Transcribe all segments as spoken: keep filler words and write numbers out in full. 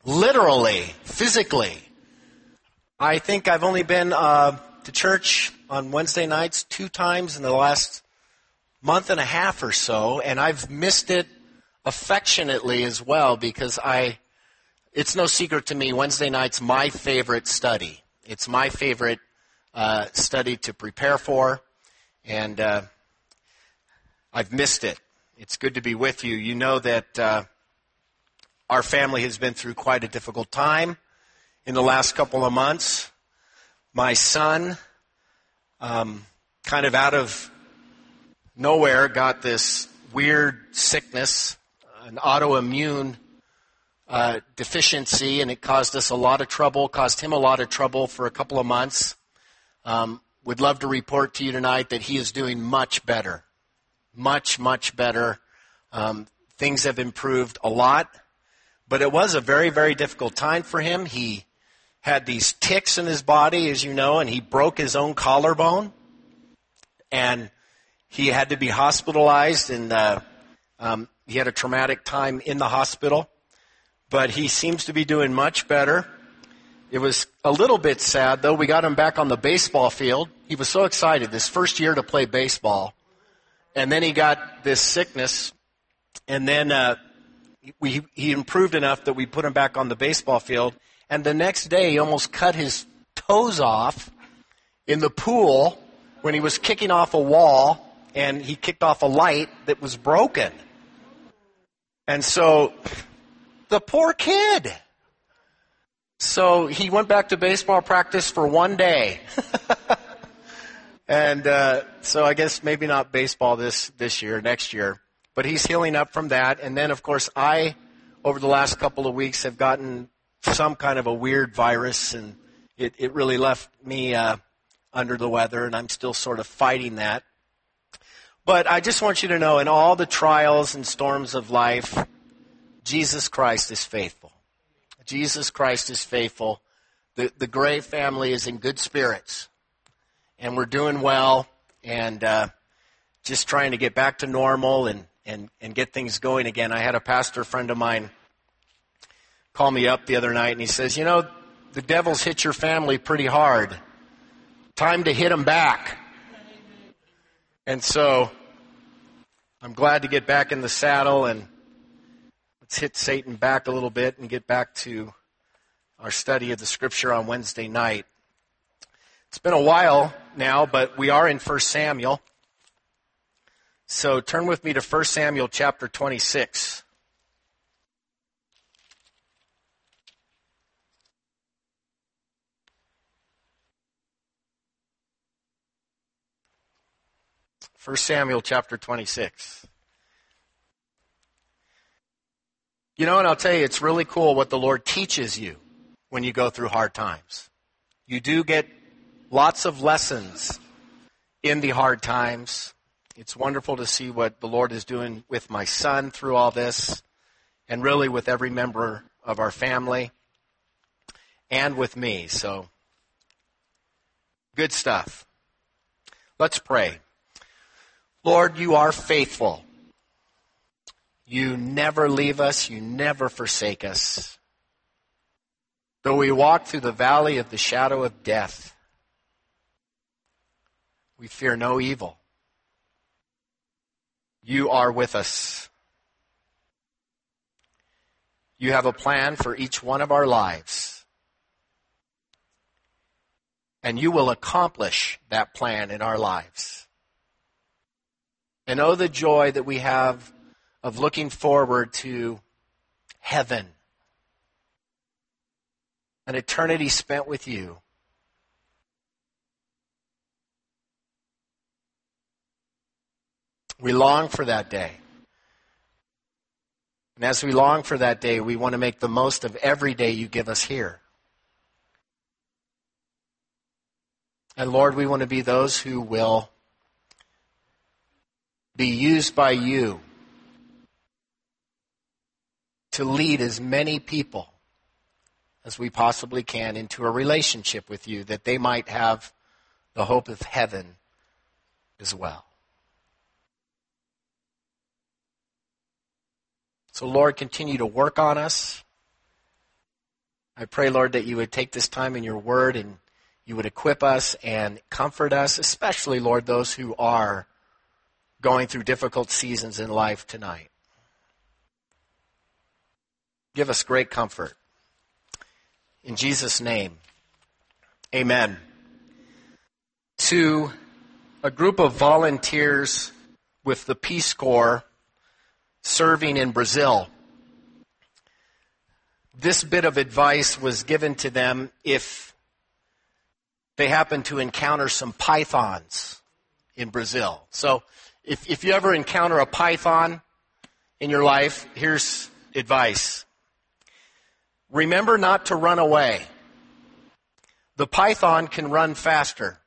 literally, physically. I think I've only been uh, to church on Wednesday nights two times in the last month and a half or so, and I've missed it affectionately as well because I, it's no secret to me, Wednesday night's my favorite study. It's my favorite uh, study to prepare for, and uh, I've missed it. It's good to be with you. You know that uh, our family has been through quite a difficult time in the last couple of months. My son, um, kind of out of nowhere, got this weird sickness, an autoimmune uh, deficiency, and it caused us a lot of trouble, caused him a lot of trouble for a couple of months. Um, would love to report to you tonight that he is doing much better, much, much better. Um, things have improved a lot, but it was a very, very difficult time for him. He had these ticks in his body, as you know, and he broke his own collarbone, and he had to be hospitalized, and uh, um, he had a traumatic time in the hospital, but he seems to be doing much better. It was a little bit sad, though. We got him back on the baseball field. He was so excited, this first year to play baseball, and then he got this sickness, and then uh, we, he improved enough that we put him back on the baseball field, and the next day he almost cut his toes off in the pool when he was kicking off a wall, and he kicked off a light that was broken. And so, the poor kid. So he went back to baseball practice for one day. and uh, so I guess maybe not baseball this, this year, next year. But he's healing up from that. And then, of course, I, over the last couple of weeks, have gotten some kind of a weird virus, and it, it really left me uh, under the weather, and I'm still sort of fighting that. But I just want you to know, in all the trials and storms of life, Jesus Christ is faithful. Jesus Christ is faithful. The, the Gray family is in good spirits, and we're doing well, and uh, just trying to get back to normal and, and, and get things going again. I had a pastor friend of mine call me up the other night, and he says, you know, the devil's hit your family pretty hard. Time to hit him back. And so I'm glad to get back in the saddle, and let's hit Satan back a little bit and get back to our study of the Scripture on Wednesday night. It's been a while now, but we are in First Samuel. So turn with me to First Samuel chapter twenty-six. First Samuel chapter twenty-six. You know, and I'll tell you, it's really cool what the Lord teaches you when you go through hard times. You do get lots of lessons in the hard times. It's wonderful to see what the Lord is doing with my son through all this, and really with every member of our family, and with me. So, good stuff. Let's pray. Lord, you are faithful. You never leave us. You never forsake us. Though we walk through the valley of the shadow of death, we fear no evil. You are with us. You have a plan for each one of our lives. And you will accomplish that plan in our lives. And oh, the joy that we have of looking forward to heaven, an eternity spent with you. We long for that day. And as we long for that day, we want to make the most of every day you give us here. And Lord, we want to be those who will be used by you to lead as many people as we possibly can into a relationship with you, that they might have the hope of heaven as well. So Lord, continue to work on us. I pray, Lord, that you would take this time in your word and you would equip us and comfort us, especially, Lord, those who are going through difficult seasons in life tonight. Give us great comfort. In Jesus' name, amen. To a group of volunteers with the Peace Corps serving in Brazil, this bit of advice was given to them if they happen to encounter some pythons in Brazil. So if, if you ever encounter a python in your life, here's advice. Remember not to run away. The python can run faster.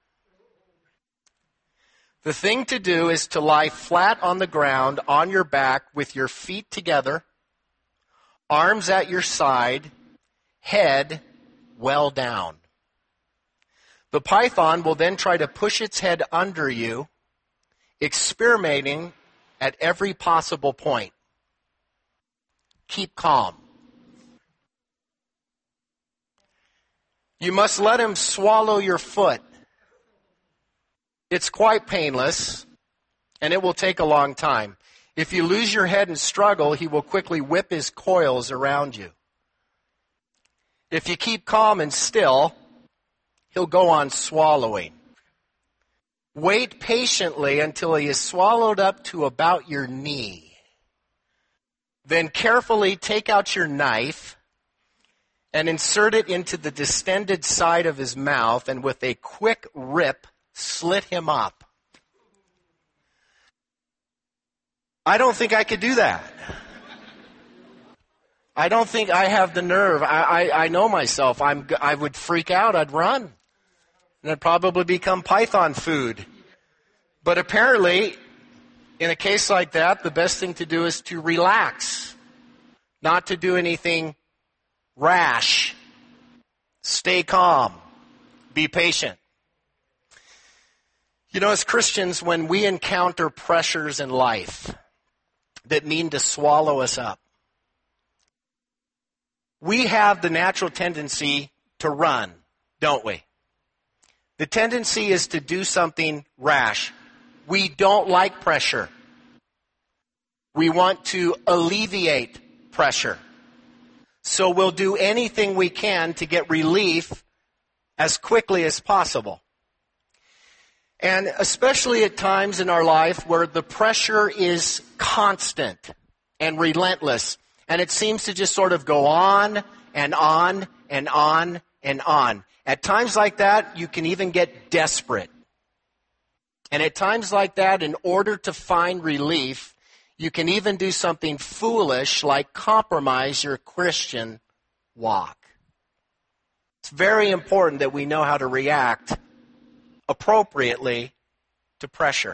The thing to do is to lie flat on the ground on your back with your feet together, arms at your side, head well down. The python will then try to push its head under you, experimenting at every possible point. Keep calm. You must let him swallow your foot. It's quite painless, and it will take a long time. If you lose your head and struggle, he will quickly whip his coils around you. If you keep calm and still, he'll go on swallowing. Wait patiently until he is swallowed up to about your knee. Then carefully take out your knife and insert it into the distended side of his mouth, and with a quick rip, slit him up. I don't think I could do that. I don't think I have the nerve. I, I, I know myself. I'm, I would freak out. I'd run. And I'd probably become python food. But apparently, in a case like that, the best thing to do is to relax. Not to do anything rash. Stay calm. Be patient. You know, as Christians, when we encounter pressures in life that mean to swallow us up, we have the natural tendency to run, don't we? The tendency is to do something rash. We don't like pressure. We want to alleviate pressure. So we'll do anything we can to get relief as quickly as possible. And especially at times in our life where the pressure is constant and relentless, and it seems to just sort of go on and on and on and on. At times like that, you can even get desperate. And at times like that, in order to find relief, you can even do something foolish like compromise your Christian walk. It's very important that we know how to react appropriately to pressure.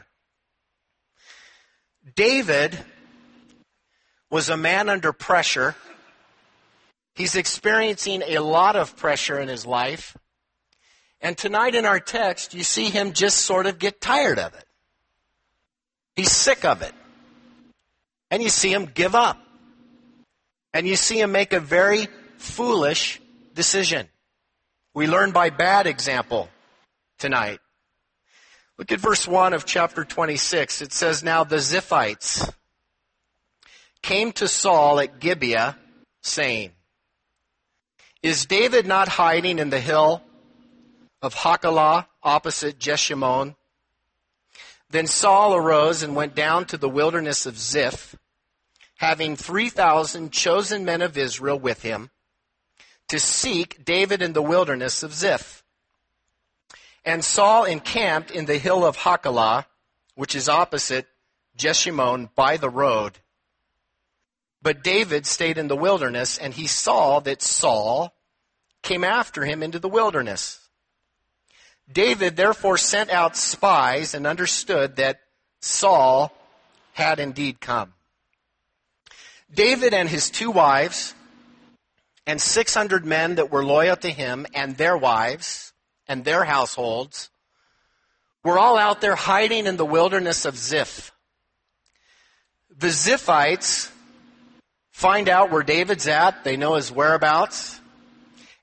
David was a man under pressure. He's experiencing a lot of pressure in his life. And tonight in our text, you see him just sort of get tired of it. He's sick of it. And you see him give up. And you see him make a very foolish decision. We learn by bad example tonight. Look at verse one of chapter twenty-six. It says, "Now the Ziphites came to Saul at Gibeah, saying, 'Is David not hiding in the hill of Hachilah opposite Jeshimon?' Then Saul arose and went down to the wilderness of Ziph, having three thousand chosen men of Israel with him, to seek David in the wilderness of Ziph. And Saul encamped in the hill of Hachilah, which is opposite Jeshimon by the road. But David stayed in the wilderness, and he saw that Saul came after him into the wilderness. David therefore sent out spies and understood that Saul had indeed come. David and his two wives and six hundred men that were loyal to him and their wives and their households were all out there hiding in the wilderness of Ziph. The Ziphites find out where David's at. They know his whereabouts.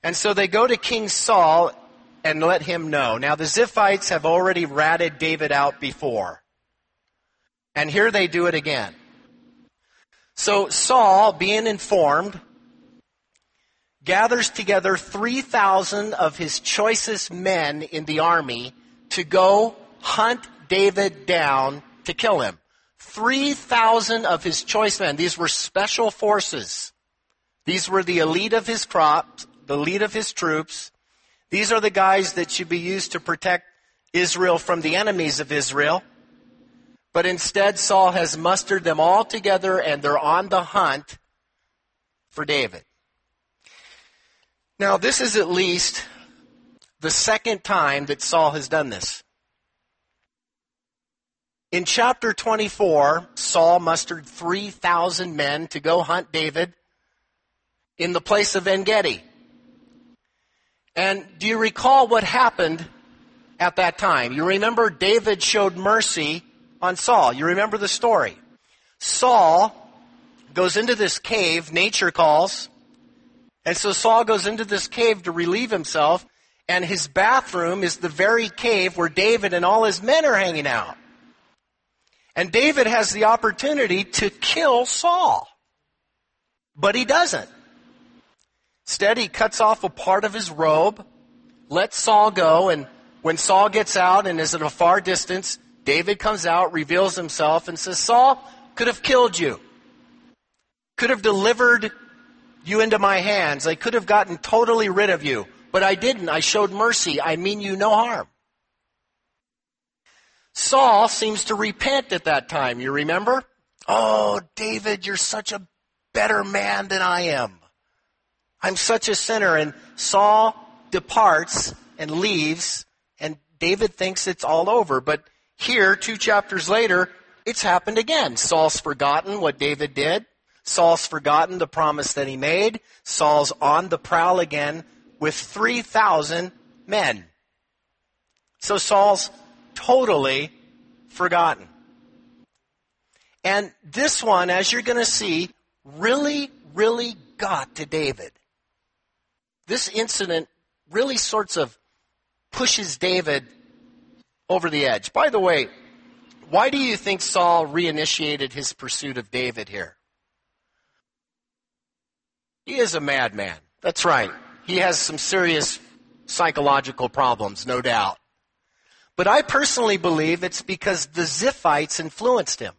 And so they go to King Saul and let him know. Now the Ziphites have already ratted David out before. And here they do it again. So Saul, being informed, gathers together three thousand of his choicest men in the army to go hunt David down to kill him. three thousand of his choice men. These were special forces. These were the elite of his crops, the elite of his troops. These are the guys that should be used to protect Israel from the enemies of Israel. But instead, Saul has mustered them all together, and they're on the hunt for David. Now, this is at least the second time that Saul has done this. In chapter twenty-four, Saul mustered three thousand men to go hunt David in the place of En-Gedi. And do you recall what happened at that time? You remember David showed mercy on Saul. You remember the story. Saul goes into this cave, nature calls, and so Saul goes into this cave to relieve himself, and his bathroom is the very cave where David and all his men are hanging out. And David has the opportunity to kill Saul, but he doesn't. Instead, he cuts off a part of his robe, lets Saul go, and when Saul gets out and is at a far distance, David comes out, reveals himself, and says, Saul could have killed you, could have delivered you into my hands. I could have gotten totally rid of you, but I didn't. I showed mercy. I mean you no harm. Saul seems to repent at that time. You remember? Oh, David, you're such a better man than I am. I'm such a sinner. And Saul departs and leaves, and David thinks it's all over. But here, two chapters later, it's happened again. Saul's forgotten what David did. Saul's forgotten the promise that he made. Saul's on the prowl again with three thousand men. So Saul's totally forgotten. And this one, as you're going to see, really, really got to David. This incident really sorts of pushes David over the edge. By the way, why do you think Saul reinitiated his pursuit of David here? He is a madman. That's right. He has some serious psychological problems, no doubt. But I personally believe it's because the Ziphites influenced him.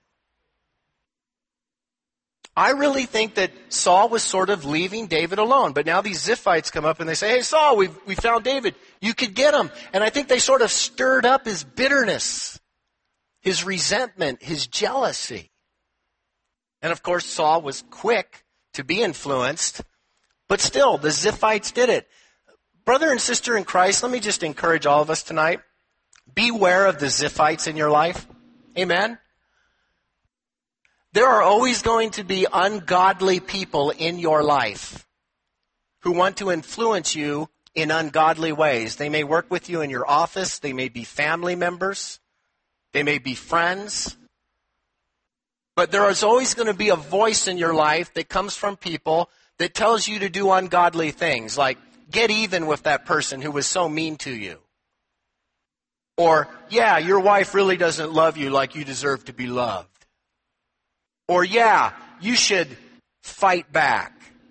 I really think that Saul was sort of leaving David alone. But now these Ziphites come up and they say, hey, Saul, we've, we found David. You could get him. And I think they sort of stirred up his bitterness, his resentment, his jealousy. And of course, Saul was quick to be influenced. But still, the Ziphites did it. Brother and sister in Christ, let me just encourage all of us tonight. Beware of the Ziphites in your life. Amen? There are always going to be ungodly people in your life who want to influence you in ungodly ways. They may work with you in your office. They may be family members. They may be friends. But there is always going to be a voice in your life that comes from people that tells you to do ungodly things, like get even with that person who was so mean to you. Or, yeah, your wife really doesn't love you like you deserve to be loved. Or, yeah, you should fight back.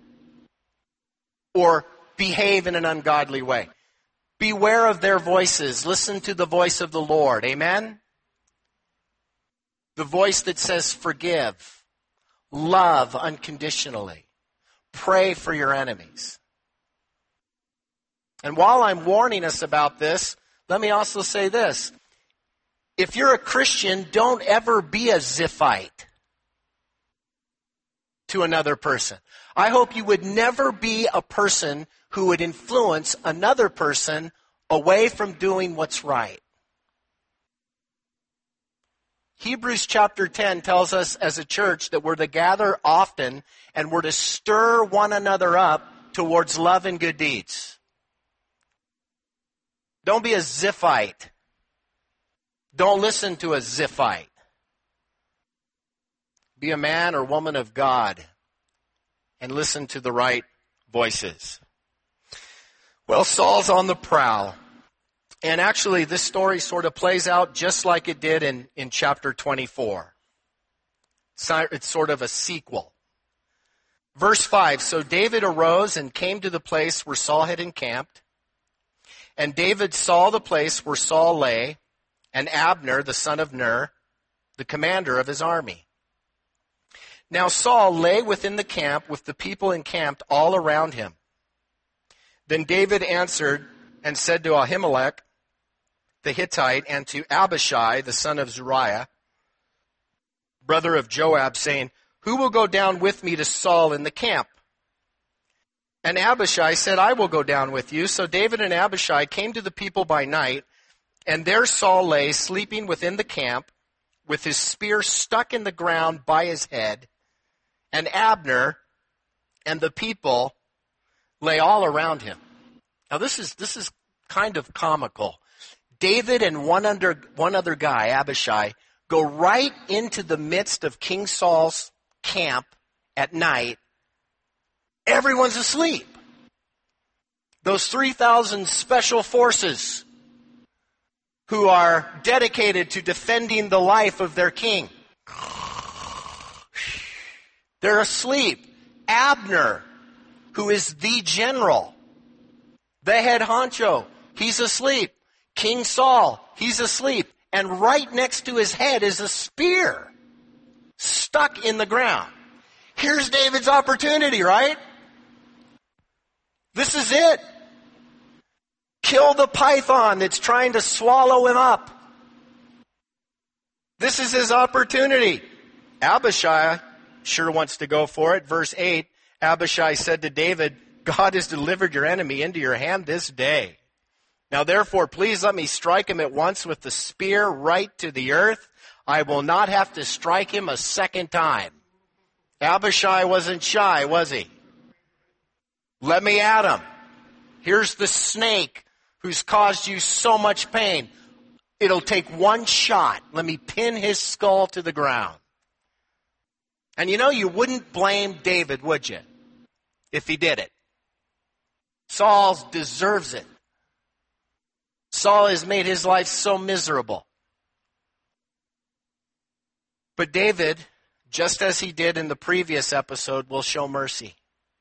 Or behave in an ungodly way. Beware of their voices. Listen to the voice of the Lord. Amen? The voice that says forgive. Love unconditionally. Pray for your enemies. And while I'm warning us about this, let me also say this. If you're a Christian, don't ever be a Ziphite to another person. I hope you would never be a person who would influence another person away from doing what's right. Hebrews chapter ten tells us as a church that we're to gather often and we're to stir one another up towards love and good deeds. Don't be a Ziphite. Don't listen to a Ziphite. Be a man or woman of God and listen to the right voices. Well, Saul's on the prowl. And actually, this story sort of plays out just like it did in, in chapter twenty-four. It's sort of a sequel. Verse five, so David arose and came to the place where Saul had encamped. And David saw the place where Saul lay, and Abner, the son of Ner, the commander of his army. Now Saul lay within the camp with the people encamped all around him. Then David answered and said to Ahimelech, the Hittite, and to Abishai, the son of Zeruiah, brother of Joab, saying, who will go down with me to Saul in the camp? And Abishai said, I will go down with you. So David and Abishai came to the people by night, and there Saul lay sleeping within the camp, with his spear stuck in the ground by his head, and Abner and the people lay all around him. Now this is this is kind of comical. David and one under one other guy, Abishai, go right into the midst of King Saul's camp at night. Everyone's asleep. Those three thousand special forces who are dedicated to defending the life of their king. They're asleep. Abner, who is the general, the head honcho, he's asleep. King Saul, he's asleep. And right next to his head is a spear stuck in the ground. Here's David's opportunity, right? This is it. Kill the python that's trying to swallow him up. This is his opportunity. Abishai sure wants to go for it. Verse eight, Abishai said to David, God has delivered your enemy into your hand this day. Now therefore, please let me strike him at once with the spear right to the earth. I will not have to strike him a second time. Abishai wasn't shy, was he? Let me at him. Here's the snake who's caused you so much pain. It'll take one shot. Let me pin his skull to the ground. And you know, you wouldn't blame David, would you, if he did it? Saul deserves it. Saul has made his life so miserable. But David, just as he did in the previous episode, will show mercy.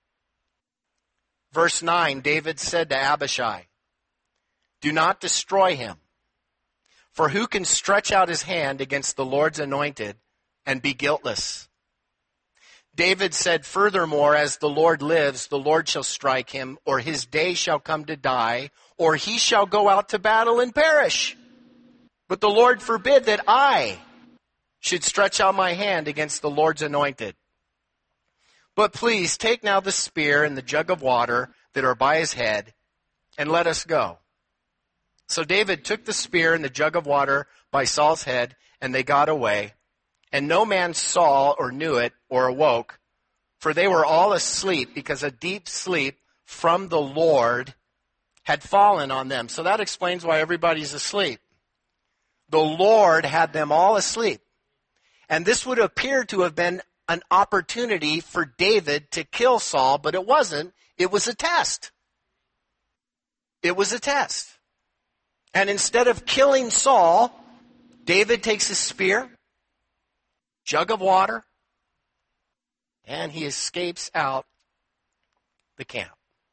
Verse nine, David said to Abishai, do not destroy him, for who can stretch out his hand against the Lord's anointed and be guiltless? David said, furthermore, as the Lord lives, the Lord shall strike him, or his day shall come to die, or he shall go out to battle and perish. But the Lord forbid that I should stretch out my hand against the Lord's anointed. But please take now the spear and the jug of water that are by his head, and let us go. So David took the spear and the jug of water by Saul's head, and they got away. And no man saw or knew it or awoke, for they were all asleep, because a deep sleep from the Lord had fallen on them. So that explains why everybody's asleep. The Lord had them all asleep. And this would appear to have been an opportunity for David to kill Saul, but it wasn't. It was a test. It was a test. And instead of killing Saul, David takes his spear, jug of water, and he escapes out the camp.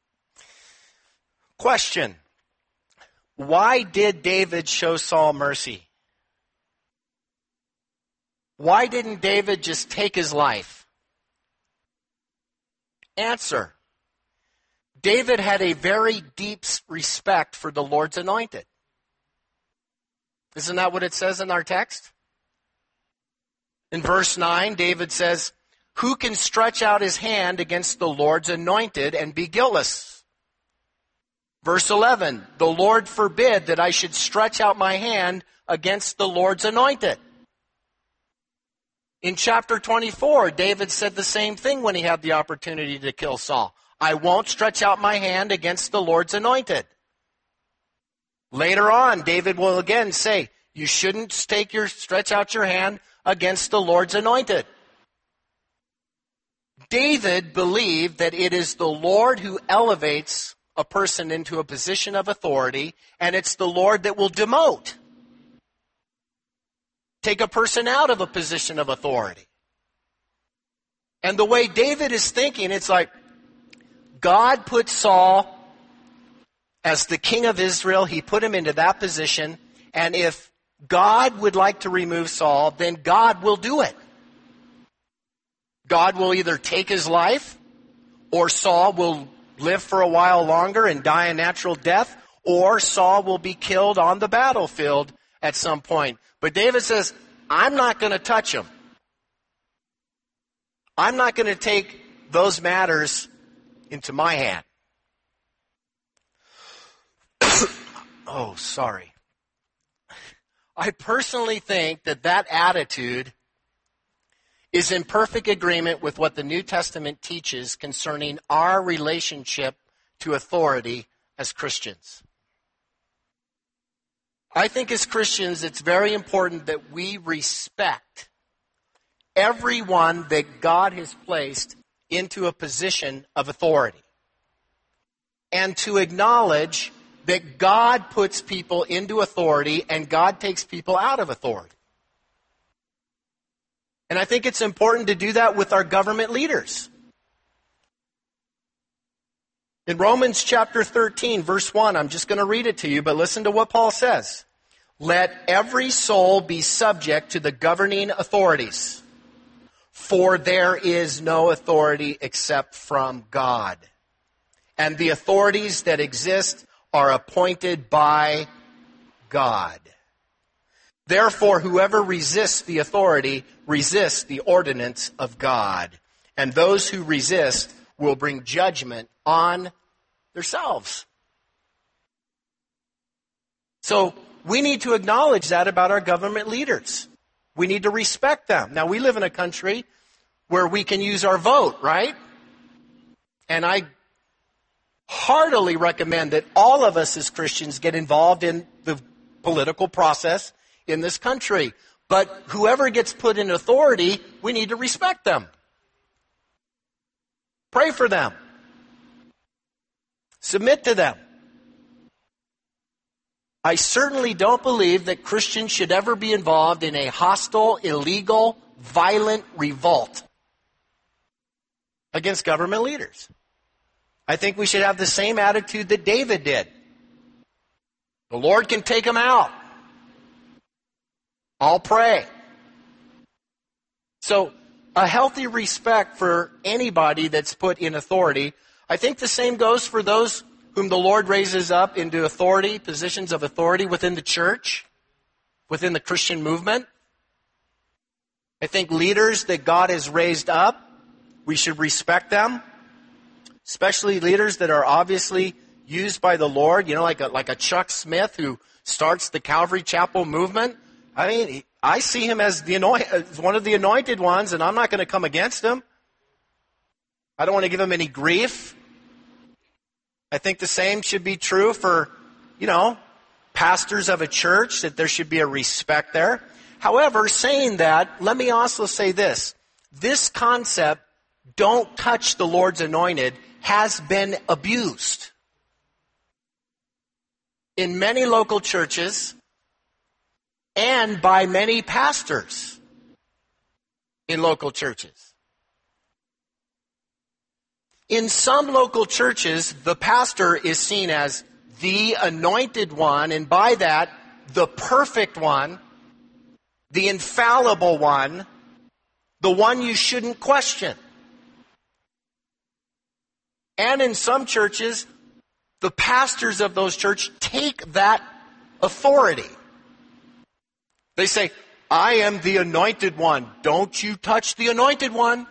Question: why did David show Saul mercy? Why didn't David just take his life? Answer: David had a very deep respect for the Lord's anointed. Isn't that what it says in our text? In verse nine, David says, who can stretch out his hand against the Lord's anointed and be guiltless? Verse eleven, the Lord forbid that I should stretch out my hand against the Lord's anointed. In chapter twenty-four, David said the same thing when he had the opportunity to kill Saul. I won't stretch out my hand against the Lord's anointed. Later on, David will again say, you shouldn't take your, stretch out your hand against the Lord's anointed. David believed that it is the Lord who elevates a a person into a position of authority, and it's the Lord that will demote. Take a person out of a position of authority. And the way David is thinking, it's like God put Saul as the king of Israel. He put him into that position. And if God would like to remove Saul, then God will do it. God will either take his life, or Saul will live for a while longer and die a natural death, or Saul will be killed on the battlefield at some point. But David says, I'm not going to touch him. I'm not going to take those matters into my hand. Oh, sorry. I personally think that that attitude is in perfect agreement with what the New Testament teaches concerning our relationship to authority as Christians. I think as Christians, it's very important that we respect everyone that God has placed into a position of authority, and to acknowledge that God puts people into authority and God takes people out of authority. And I think it's important to do that with our government leaders. In Romans chapter thirteen, verse one, I'm just going to read it to you, but listen to what Paul says. Let every soul be subject to the governing authorities, for there is no authority except from God. And the authorities that exist are appointed by God. Therefore, whoever resists the authority resists the ordinance of God. And those who resist will bring judgment on themselves. So, we need to acknowledge that about our government leaders. We need to respect them. Now, we live in a country where we can use our vote, right? And I heartily recommend that all of us as Christians get involved in the political process in this country. But whoever gets put in authority, we need to respect them. Pray for them. Submit to them. I certainly don't believe that Christians should ever be involved in a hostile, illegal, violent revolt against government leaders. I think we should have the same attitude that David did. The Lord can take them out. I'll pray. So, a healthy respect for anybody that's put in authority. I think the same goes for those whom the Lord raises up into authority, positions of authority within the church, within the Christian movement. I think leaders that God has raised up, we should respect them, especially leaders that are obviously used by the Lord, you know, like a, like a Chuck Smith who starts the Calvary Chapel movement. I mean, I see him as the anoint, as one of the anointed ones, and I'm not going to come against him. I don't want to give him any grief. I think the same should be true for, you know, pastors of a church, that there should be a respect there. However, saying that, let me also say this. This concept, don't touch the Lord's anointed, has been abused in many local churches and by many pastors in local churches. In some local churches, the pastor is seen as the anointed one, and by that, the perfect one, the infallible one, the one you shouldn't question. And in some churches, the pastors of those churches take that authority. They say, I am the anointed one. Don't you touch the anointed one.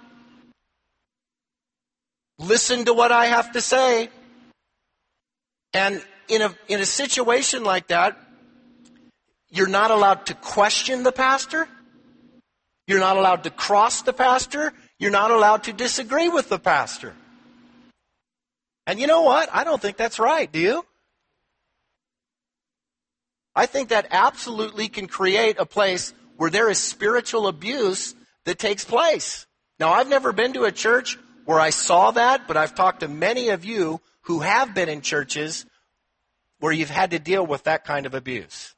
Listen to what I have to say. And in a in a situation like that, you're not allowed to question the pastor. You're not allowed to cross the pastor. You're not allowed to disagree with the pastor. And you know what? I don't think that's right, do you? I think that absolutely can create a place where there is spiritual abuse that takes place. Now, I've never been to a church where I saw that, but I've talked to many of you who have been in churches where you've had to deal with that kind of abuse.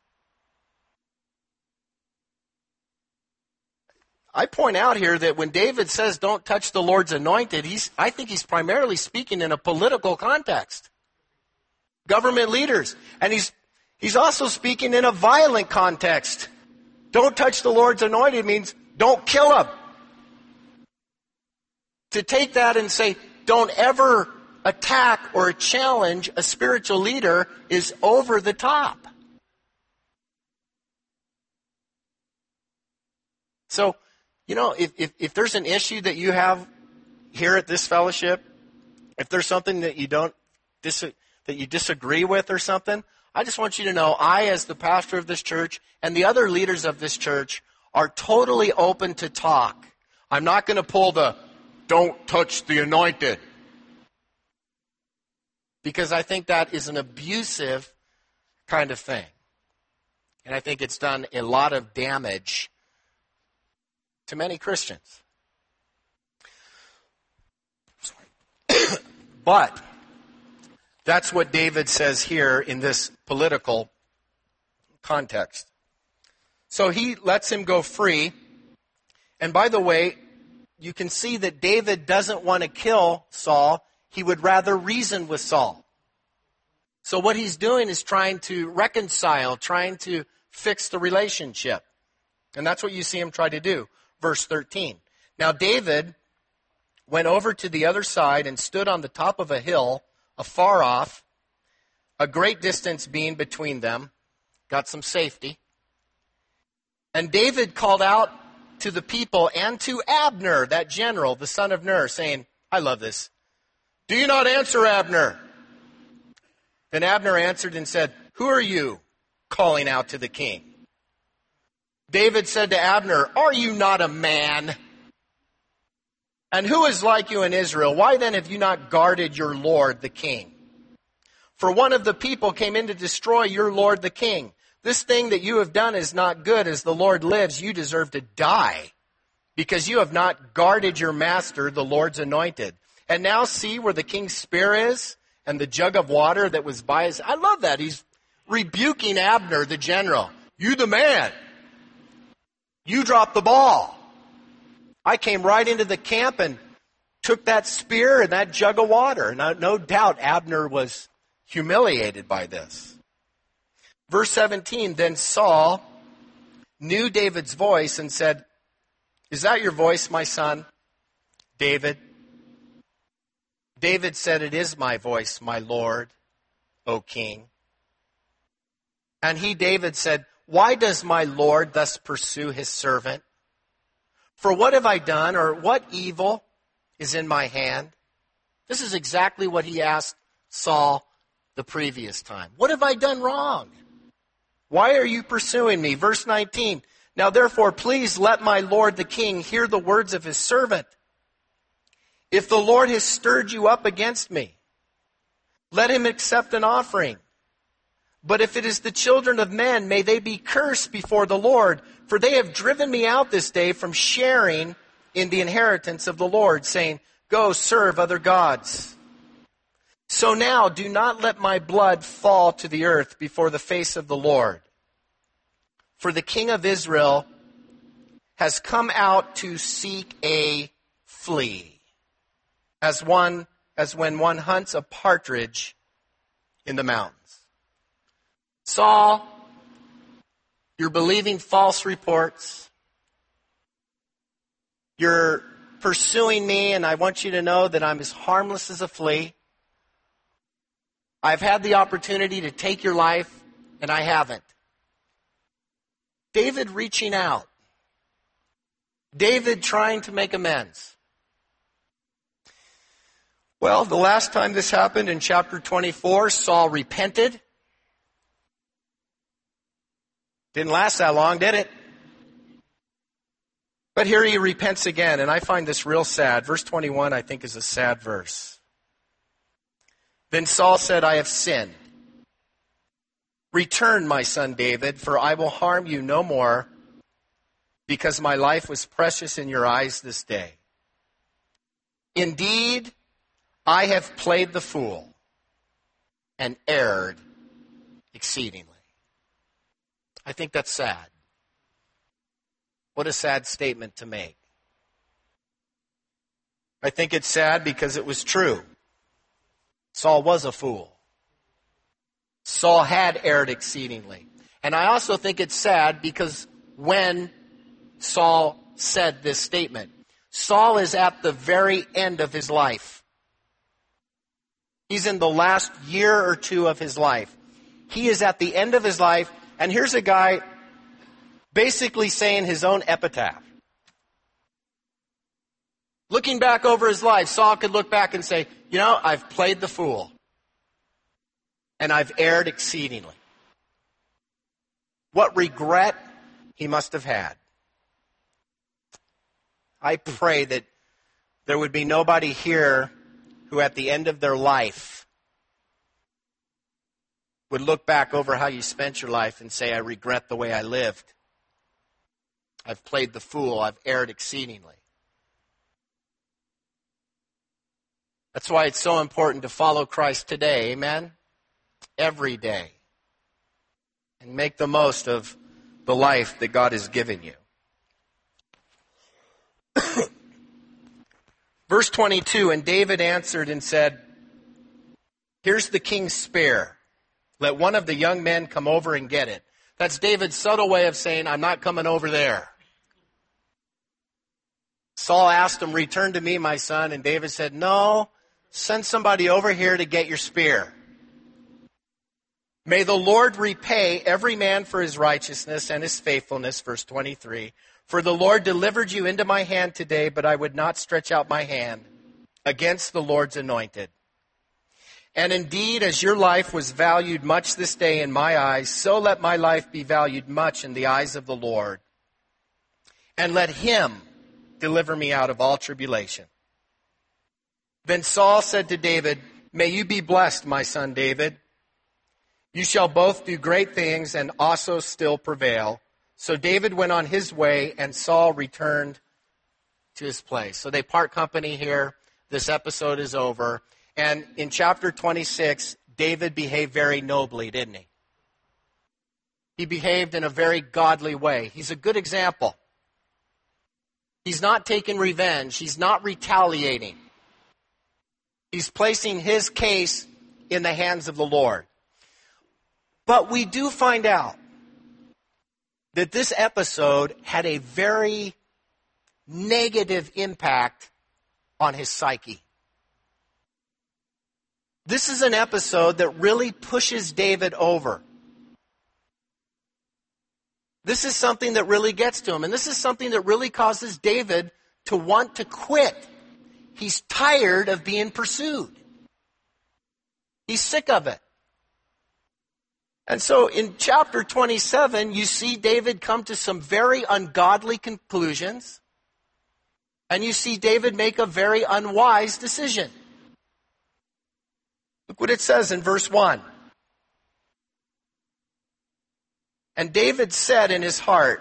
I point out here that when David says don't touch the Lord's anointed, he's, I think he's primarily speaking in a political context. Government leaders. And he's, he's also speaking in a violent context. Don't touch the Lord's anointed means don't kill him. To take that and say don't ever attack or challenge a spiritual leader is over the top. So, you know, if, if, if there's an issue that you have here at this fellowship, if there's something that you don't dis- that you disagree with or something, I just want you to know I, as the pastor of this church and the other leaders of this church, are totally open to talk. I'm not going to pull the don't touch the anointed, because I think that is an abusive kind of thing. And I think it's done a lot of damage to many Christians. But that's what David says here in this political context. So he lets him go free. And by the way, you can see that David doesn't want to kill Saul. He would rather reason with Saul. So what he's doing is trying to reconcile, trying to fix the relationship. And that's what you see him try to do. Verse thirteen. Now David went over to the other side and stood on the top of a hill afar off, a great distance being between them. Got some safety. And David called out to the people and to Abner, that general, the son of Ner, saying, I love this. Do you not answer, Abner? Then Abner answered and said, who are you calling out to the king? David said to Abner, are you not a man? And who is like you in Israel? Why then have you not guarded your lord, the king? For one of the people came in to destroy your lord, the king. This thing that you have done is not good. As the Lord lives, you deserve to die, because you have not guarded your master, the Lord's anointed. And now see where the king's spear is and the jug of water that was by his... I love that. He's rebuking Abner, the general. You the man. You dropped the ball. I came right into the camp and took that spear and that jug of water. And no doubt Abner was humiliated by this. Verse seventeen, then Saul knew David's voice and said, is that your voice, my son, David? David said, it is my voice, my Lord, O king. And he, David, said, why does my Lord thus pursue his servant? For what have I done, or what evil is in my hand? This is exactly what he asked Saul the previous time. What have I done wrong? Why are you pursuing me? Verse nineteen, now therefore please let my Lord the king hear the words of his servant. If the Lord has stirred you up against me, let him accept an offering. But if it is the children of men, may they be cursed before the Lord, for they have driven me out this day from sharing in the inheritance of the Lord, saying, go serve other gods. So now do not let my blood fall to the earth before the face of the Lord. For the king of Israel has come out to seek a flea, as one as when one hunts a partridge in the mountains. Saul, you're believing false reports. You're pursuing me, and I want you to know that I'm as harmless as a flea. I've had the opportunity to take your life, and I haven't. David reaching out. David trying to make amends. Well, the last time this happened in chapter twenty-four, Saul repented. Didn't last that long, did it? But here he repents again, and I find this real sad. Verse twenty-one, I think, is a sad verse. Then Saul said, I have sinned. Return, my son David, for I will harm you no more, because my life was precious in your eyes this day. Indeed, I have played the fool. and erred exceedingly. I think that's sad. What a sad statement to make. I think it's sad because it was true. Saul was a fool. Saul had erred exceedingly. And I also think it's sad because when Saul said this statement, Saul is at the very end of his life. He's in the last year or two of his life. He is at the end of his life, and here's a guy basically saying his own epitaph. Looking back over his life, Saul could look back and say, you know, I've played the fool, and I've erred exceedingly. What regret he must have had. I pray that there would be nobody here who at the end of their life would look back over how you spent your life and say, I regret the way I lived. I've played the fool. I've erred exceedingly. That's why it's so important to follow Christ today, amen? Every day. And make the most of the life that God has given you. Verse twenty-two, and David answered and said, here's the king's spear. Let one of the young men come over and get it. That's David's subtle way of saying, I'm not coming over there. Saul asked him, return to me, my son. And David said, no, send somebody over here to get your spear. May the Lord repay every man for his righteousness and his faithfulness, verse twenty-three. For the Lord delivered you into my hand today, but I would not stretch out my hand against the Lord's anointed. And indeed, as your life was valued much this day in my eyes, so let my life be valued much in the eyes of the Lord. And let him deliver me out of all tribulation. Then Saul said to David, may you be blessed, my son David. You shall both do great things and also still prevail. So David went on his way, and Saul returned to his place. So they part company here. This episode is over. And in chapter twenty-six, David behaved very nobly, didn't he? He behaved in a very godly way. He's a good example. He's not taking revenge. He's not retaliating. He's placing his case in the hands of the Lord. But we do find out that this episode had a very negative impact on his psyche. This is an episode that really pushes David over. This is something that really gets to him. And this is something that really causes David to want to quit. He's tired of being pursued. He's sick of it. And so in chapter twenty-seven, you see David come to some very ungodly conclusions. And you see David make a very unwise decision. Look what it says in verse one. And David said in his heart,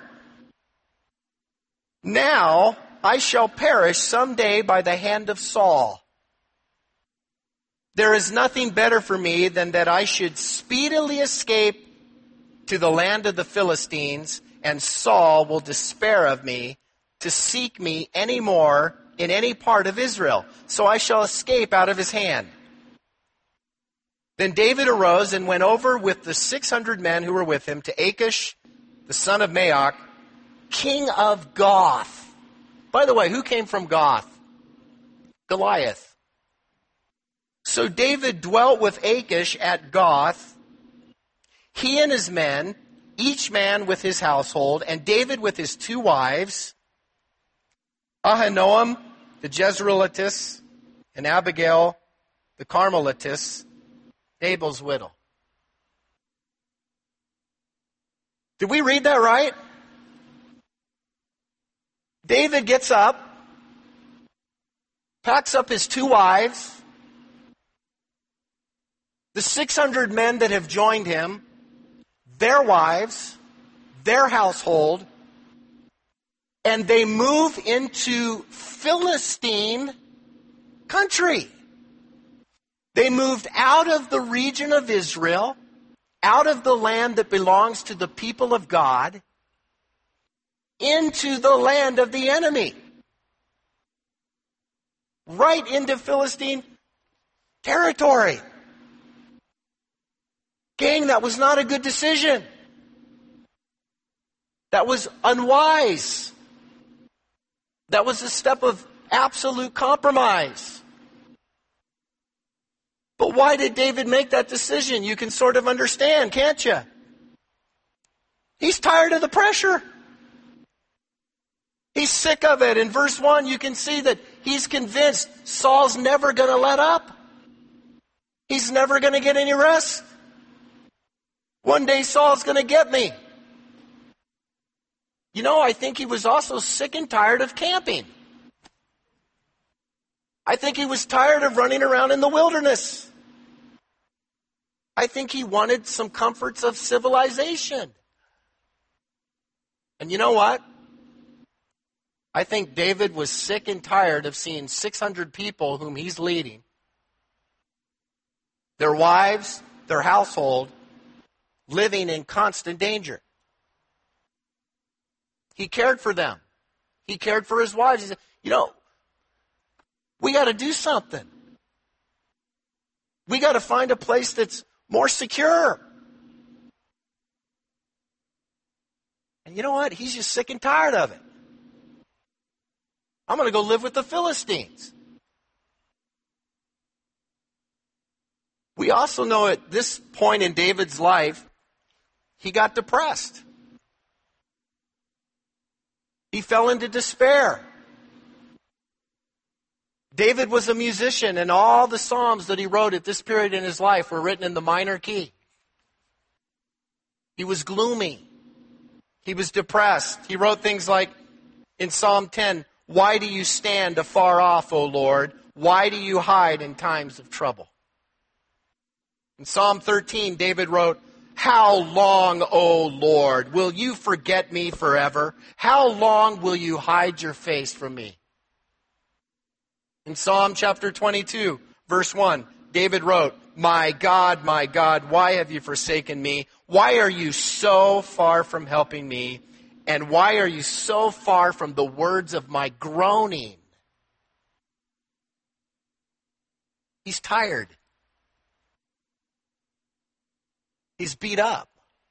now I shall perish someday by the hand of Saul. There is nothing better for me than that I should speedily escape to the land of the Philistines, and Saul will despair of me to seek me any more in any part of Israel. So I shall escape out of his hand. Then David arose and went over with the six hundred men who were with him to Achish, the son of Maoch, king of Gath. By the way, who came from Gath? Goliath. So David dwelt with Achish at Gath, he and his men, each man with his household, and David with his two wives, Ahinoam the Jezreelitess, and Abigail the Carmelitess, Nabal's widow. Did we read that right? David gets up, packs up his two wives, the six hundred men that have joined him, their wives, their household, and they move into Philistine country. They moved out of the region of Israel, out of the land that belongs to the people of God, into the land of the enemy. Right into Philistine territory. Gang, that was not a good decision. That was unwise. That was a step of absolute compromise. But why did David make that decision? You can sort of understand, can't you? He's tired of the pressure. He's sick of it. In verse one, you can see that he's convinced Saul's never going to let up. He's never going to get any rest. One day Saul's going to get me. You know, I think he was also sick and tired of camping. I think he was tired of running around in the wilderness. I think he wanted some comforts of civilization. And you know what? I think David was sick and tired of seeing six hundred people whom he's leading, their wives, their household, living in constant danger. He cared for them. He cared for his wives. He said, you know, we got to do something. We got to find a place that's more secure. And you know what? He's just sick and tired of it. I'm going to go live with the Philistines. We also know at this point in David's life, he got depressed. He fell into despair. David was a musician, and all the psalms that he wrote at this period in his life were written in the minor key. He was gloomy. He was depressed. He wrote things like in Psalm ten, "Why do you stand afar off, O Lord? Why do you hide in times of trouble?" In Psalm thirteen, David wrote, "How long, O Lord, will you forget me forever? How long will you hide your face from me?" In Psalm chapter twenty-two, verse one, David wrote, "My God, my God, why have you forsaken me? Why are you so far from helping me? And why are you so far from the words of my groaning?" He's tired. He's beat up.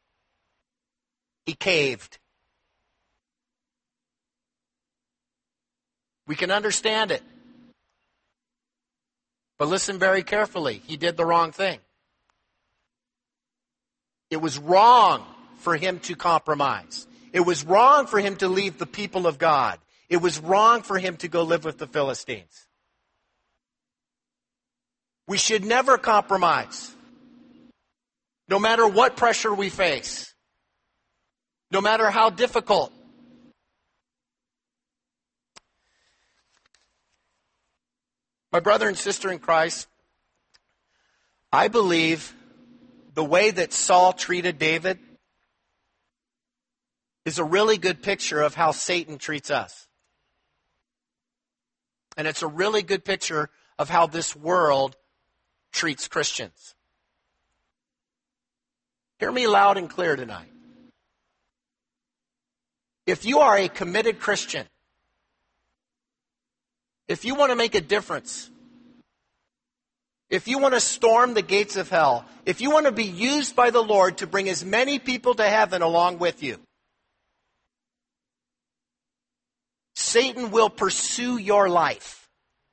He caved. We can understand it. But listen very carefully. He did the wrong thing. It was wrong for him to compromise. It was wrong for him to leave the people of God. It was wrong for him to go live with the Philistines. We should never compromise. No matter what pressure we face. No matter how difficult. My brother and sister in Christ, I believe the way that Saul treated David is a really good picture of how Satan treats us. And it's a really good picture of how this world treats Christians. Hear me loud and clear tonight. If you are a committed Christian, if you want to make a difference, if you want to storm the gates of hell, if you want to be used by the Lord to bring as many people to heaven along with you, Satan will pursue your life.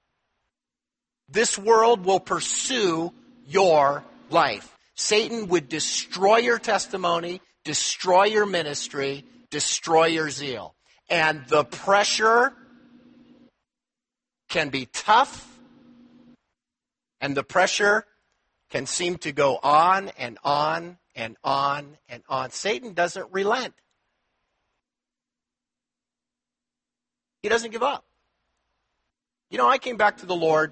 This world will pursue your life. Satan would destroy your testimony, destroy your ministry, destroy your zeal. And the pressure can be tough, and the pressure can seem to go on and on and on and on. Satan doesn't relent. He doesn't give up. You know, I came back to the Lord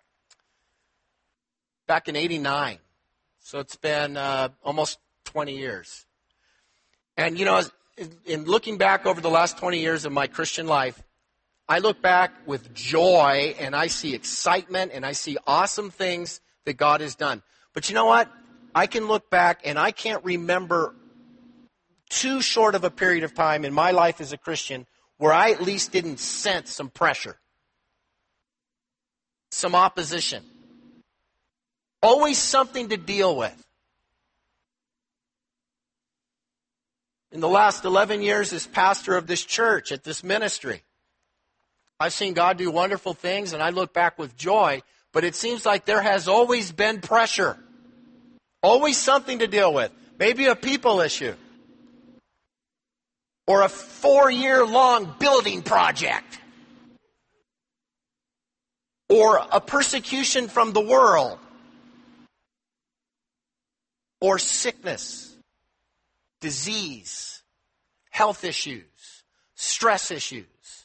back in eighty-nine. So it's been uh, almost twenty years. And, you know, as, in looking back over the last twenty years of my Christian life, I look back with joy and I see excitement and I see awesome things that God has done. But you know what? I can look back and I can't remember too short of a period of time in my life as a Christian where I at least didn't sense some pressure, some opposition. Always something to deal with. In the last eleven years as pastor of this church, at this ministry, I've seen God do wonderful things, and I look back with joy, but it seems like there has always been pressure. Always something to deal with. Maybe a people issue. Or a four-year-long building project. Or a persecution from the world. Or sickness. Disease, health issues, stress issues.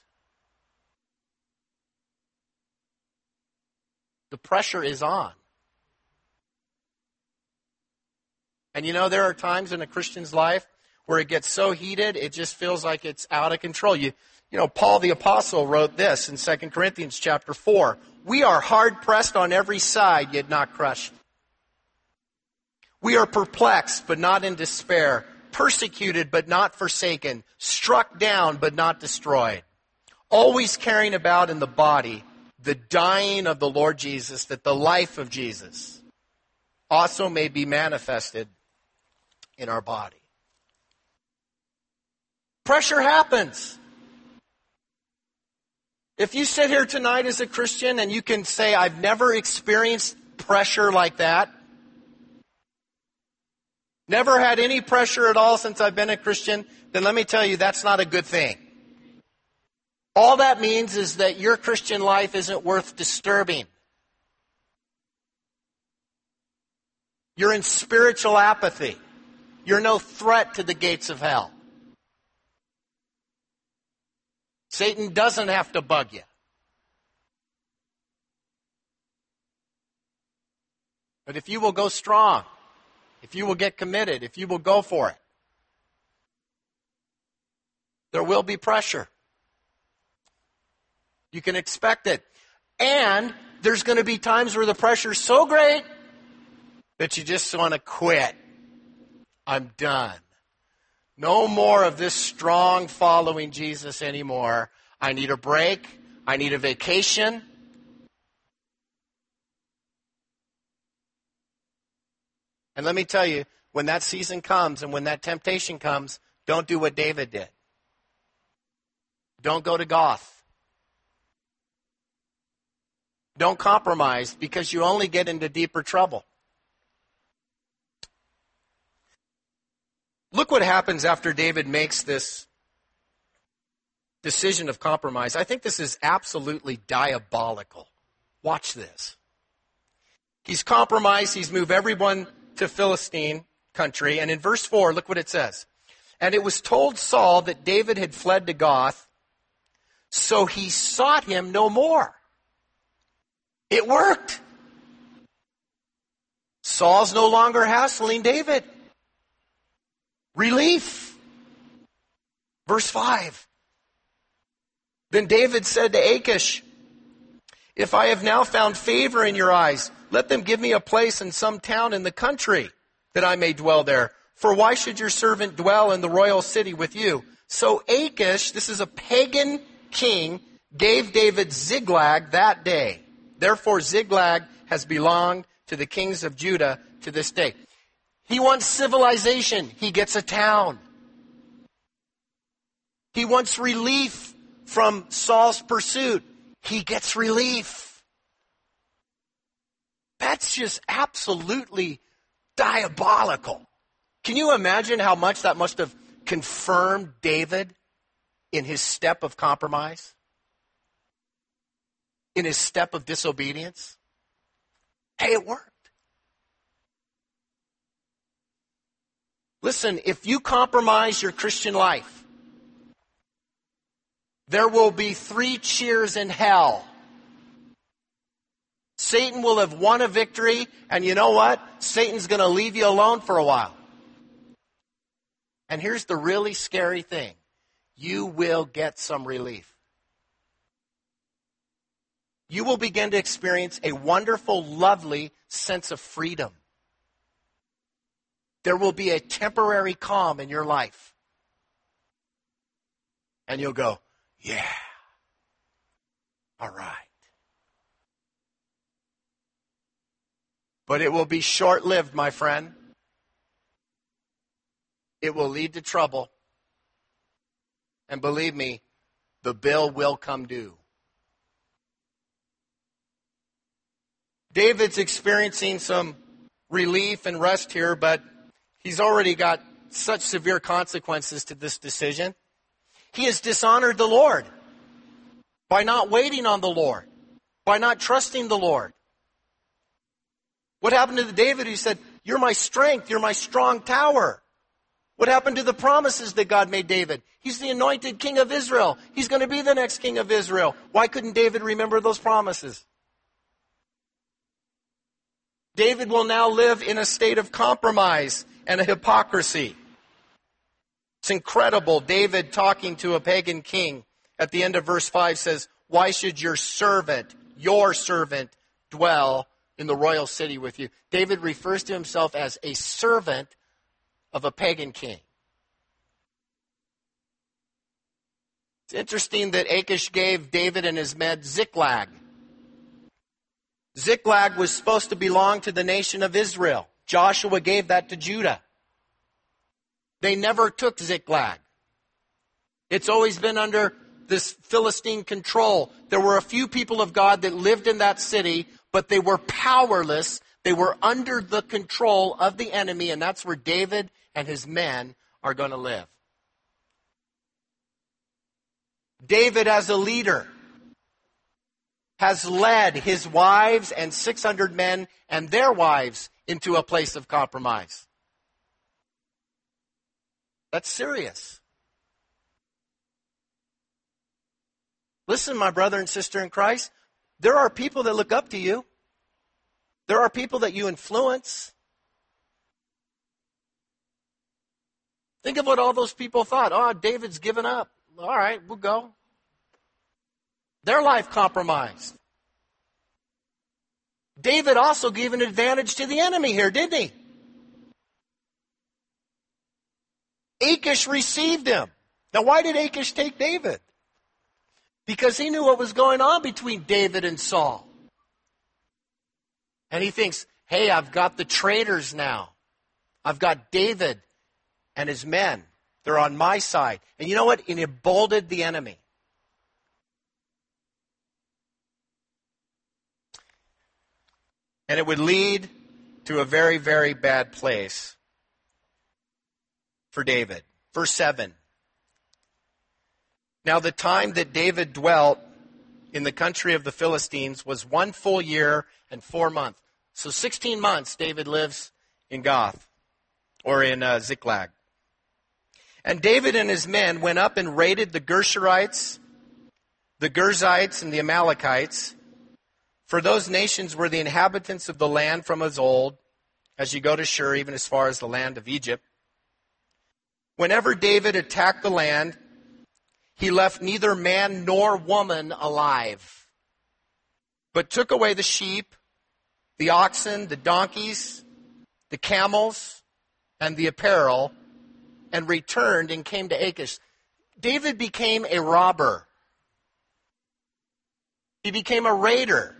The pressure is on. And you know, there are times in a Christian's life where it gets so heated, it just feels like it's out of control. You, you know, Paul the Apostle wrote this in Second Corinthians chapter four. We are hard pressed on every side, yet not crushed. We are perplexed, but not in despair. Persecuted, but not forsaken. Struck down, but not destroyed. Always carrying about in the body the dying of the Lord Jesus, that the life of Jesus also may be manifested in our body. Pressure happens. If you sit here tonight as a Christian and you can say, I've never experienced pressure like that, never had any pressure at all since I've been a Christian, then let me tell you, that's not a good thing. All that means is that your Christian life isn't worth disturbing. You're in spiritual apathy. You're no threat to the gates of hell. Satan doesn't have to bug you. But if you will go strong, if you will get committed, if you will go for it, there will be pressure. You can expect it. And there's going to be times where the pressure is so great that you just want to quit. I'm done. No more of this strong following Jesus anymore. I need a break. I need a vacation. And let me tell you, when that season comes and when that temptation comes, don't do what David did. Don't go to Goth. Don't compromise, because you only get into deeper trouble. Look what happens after David makes this decision of compromise. I think this is absolutely diabolical. Watch this. He's compromised. He's moved everyone to Philistine country. And in verse four, look what it says. And it was told Saul that David had fled to Goth, so he sought him no more. It worked. Saul's no longer hassling David. Relief. Verse five. Then David said to Achish, if I have now found favor in your eyes, let them give me a place in some town in the country, that I may dwell there. For why should your servant dwell in the royal city with you? So Achish, this is a pagan king, gave David Ziklag that day. Therefore Ziklag has belonged to the kings of Judah to this day. He wants civilization. He gets a town. He wants relief from Saul's pursuit. He gets relief. That's just absolutely diabolical. Can you imagine how much that must have confirmed David in his step of compromise? In his step of disobedience? Hey, it worked. Listen, if you compromise your Christian life, there will be three cheers in hell. Satan will have won a victory, and you know what? Satan's going to leave you alone for a while. And here's the really scary thing. You will get some relief. you will begin to experience a wonderful, lovely sense of freedom. There will be a temporary calm in your life. And you'll go, yeah, all right. But it will be short-lived, my friend. It will lead to trouble. And believe me, the bill will come due. David's experiencing some relief and rest here, but he's already got such severe consequences to this decision. He has dishonored the Lord by not waiting on the Lord, by not trusting the Lord. What happened to David? He said, you're my strength, you're my strong tower. What happened to the promises that God made David? He's the anointed king of Israel. He's going to be the next king of Israel. Why couldn't David remember those promises? David will now live in a state of compromise and a hypocrisy. It's incredible. David, talking to a pagan king at the end of verse five, says, why should your servant, your servant, dwell in the royal city with you? David refers to himself as a servant of a pagan king. It's interesting that Achish gave David and his men Ziklag. Ziklag was supposed to belong to the nation of Israel. Joshua gave that to Judah. They never took Ziklag. It's always been under this Philistine control. There were a few people of God that lived in that city, but they were powerless. They were under the control of the enemy, and that's where David and his men are going to live. David, as a leader, has led his wives and six hundred men and their wives into a place of compromise. That's serious. Listen, my brother and sister in Christ, there are people that look up to you. There are people that you influence. Think of what all those people thought. Oh, David's given up. All right, we'll go. Their life compromised. David also gave an advantage to the enemy here, didn't he? Achish received him. Now, why did Achish take David? Because he knew what was going on between David and Saul. And he thinks, hey, I've got the traitors now. I've got David and his men. They're on my side. And you know what? It emboldened the enemy. And it would lead to a very, very bad place for David. Verse seven. Now the time that David dwelt in the country of the Philistines was one full year and four months. So sixteen months David lives in Gath, or in uh, Ziklag. And David and his men went up and raided the Gershurites, the Girzites, and the Amalekites. For those nations were the inhabitants of the land from as old, as you go to Shur, even as far as the land of Egypt. Whenever David attacked the land, he left neither man nor woman alive, but took away the sheep, the oxen, the donkeys, the camels, and the apparel, and returned and came to Achish. David became a robber. He became a raider.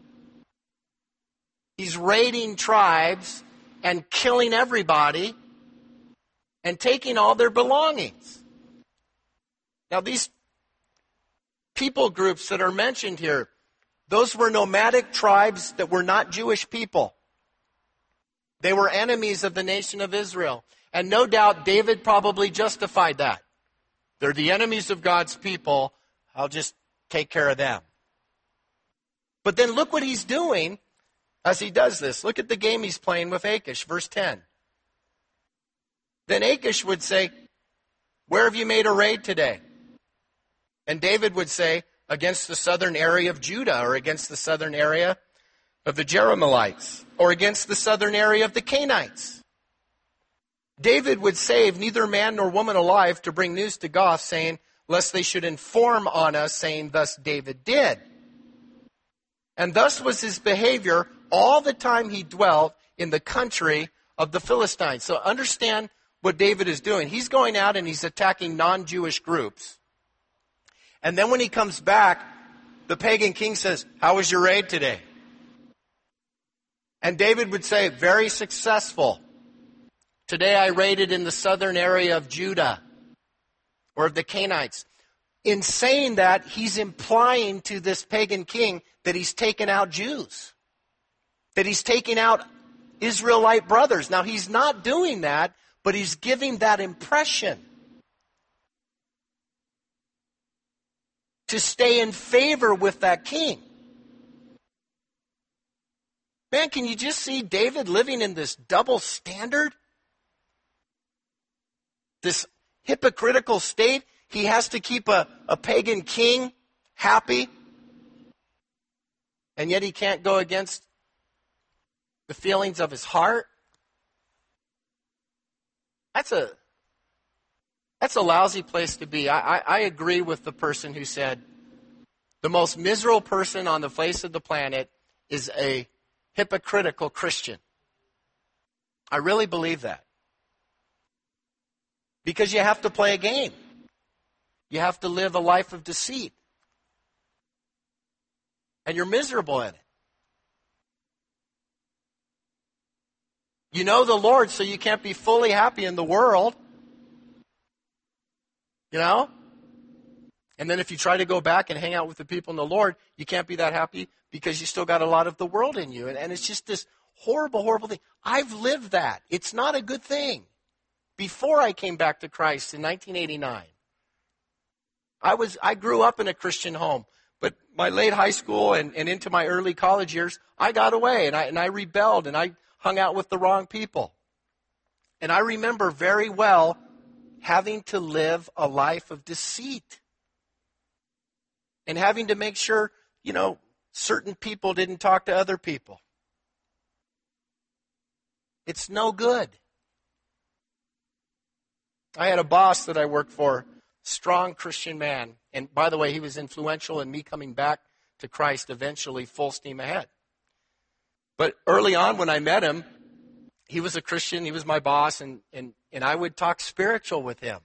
He's raiding tribes and killing everybody and taking all their belongings. Now, these people groups that are mentioned here, those were nomadic tribes that were not Jewish people. They were enemies of the nation of Israel. And no doubt David probably justified that. They're the enemies of God's people. I'll just take care of them. But then look what he's doing as he does this. Look at the game he's playing with Achish, verse ten. Then Achish would say, where have you made a raid today? And David would say, against the southern area of Judah, or against the southern area of the Jerahmeelites, or against the southern area of the Canaanites. David would save neither man nor woman alive to bring news to Gath, saying, lest they should inform on us, saying, thus David did. And thus was his behavior all the time he dwelt in the country of the Philistines. So understand what David is doing. He's going out and he's attacking non-Jewish groups. And then when he comes back, the pagan king says, "How was your raid today?" And David would say, "Very successful. Today I raided in the southern area of Judah," or of the Canaanites. In saying that, he's implying to this pagan king that he's taken out Jews, that he's taking out Israelite brothers. Now, he's not doing that, but he's giving that impression to stay in favor with that king. Man, can you just see David living in this double standard? This hypocritical state. He has to keep a, a pagan king happy, and yet he can't go against the feelings of his heart. That's a that's a lousy place to be. I, I, I agree with the person who said the most miserable person on the face of the planet is a hypocritical Christian. I really believe that. Because you have to play a game. You have to live a life of deceit. And you're miserable in it. You know the Lord, so you can't be fully happy in the world. You know? And then if you try to go back and hang out with the people in the Lord, you can't be that happy because you still got a lot of the world in you. And, and it's just this horrible, horrible thing. I've lived that. It's not a good thing. Before I came back to Christ in nineteen eighty-nine, I was I grew up in a Christian home, but my late high school and, and into my early college years, I got away and I and I rebelled and I hung out with the wrong people. And I remember very well having to live a life of deceit and having to make sure, you know, certain people didn't talk to other people. It's no good. I had a boss that I worked for, strong Christian man. And by the way, he was influential in me coming back to Christ eventually, full steam ahead. But early on when I met him, he was a Christian, he was my boss, and, and, and I would talk spiritual with him.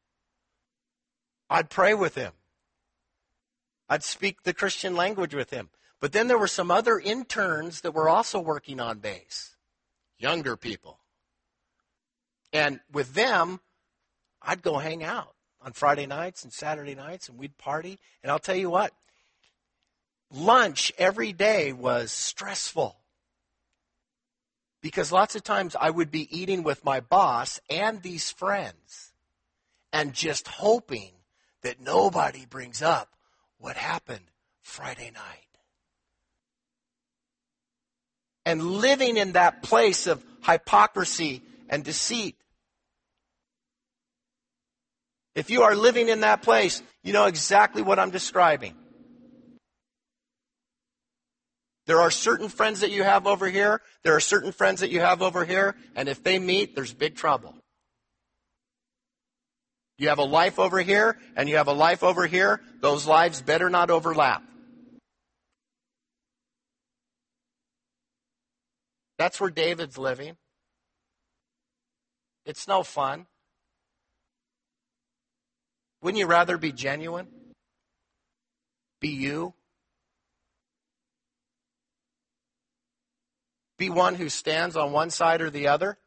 I'd pray with him. I'd speak the Christian language with him. But then there were some other interns that were also working on base, younger people. And with them, I'd go hang out on Friday nights and Saturday nights, and we'd party. And I'll tell you what, lunch every day was stressful. Because lots of times I would be eating with my boss and these friends and just hoping that nobody brings up what happened Friday night. And living in that place of hypocrisy and deceit. If you are living in that place, you know exactly what I'm describing. There are certain friends that you have over here. There are certain friends that you have over here. And if they meet, there's big trouble. You have a life over here, and you have a life over here. Those lives better not overlap. That's where David's living. It's no fun. Wouldn't you rather be genuine? Be you? Be one who stands on one side or the other?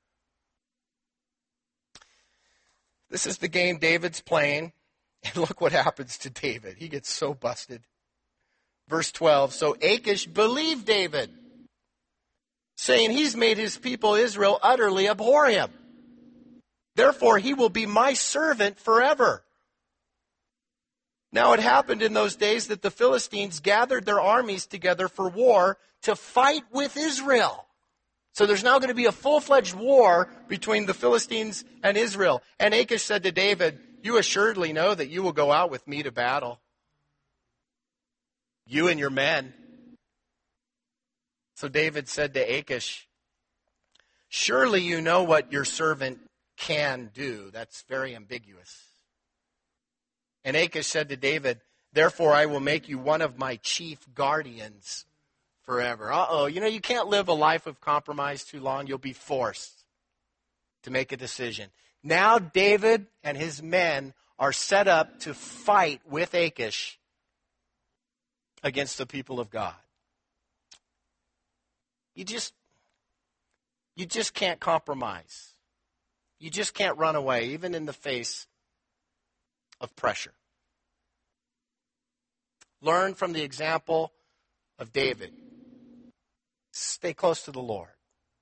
This is the game David's playing. And look what happens to David. He gets so busted. Verse twelve, so Achish believed David, saying he's made his people Israel utterly abhor him. Therefore he will be my servant forever. Now it happened in those days that the Philistines gathered their armies together for war to fight with Israel. So there's now going to be a full-fledged war between the Philistines and Israel. And Achish said to David, you assuredly know that you will go out with me to battle. You and your men. So David said to Achish, surely you know what your servant can do. That's very ambiguous. And Achish said to David, Therefore, I will make you one of my chief guardians forever. Uh-oh, you know, you can't live a life of compromise too long. You'll be forced to make a decision. Now David and his men are set up to fight with Achish against the people of God. You just, you just can't compromise. You just can't run away, even in the face of pressure. Learn from the example of David. Stay close to the Lord.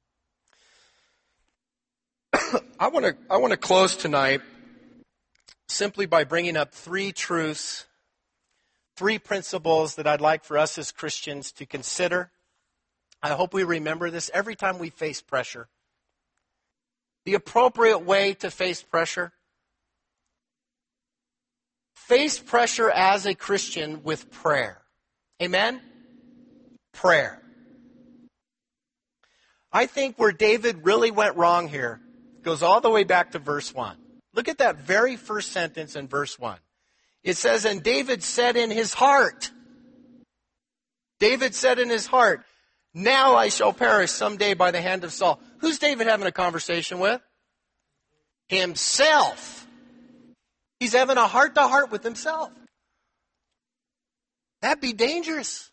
I want to I want to close tonight simply by bringing up three truths, three principles that I'd like for us as Christians to consider. I hope we remember this every time we face pressure. The appropriate way to face pressure. Face pressure as a Christian with prayer. Amen? Prayer. I think where David really went wrong here goes all the way back to verse one. Look at that very first sentence in verse one. It says, and David said in his heart. David said in his heart, now I shall perish someday by the hand of Saul. Who's David having a conversation with? Himself. He's having a heart-to-heart with himself. That'd be dangerous.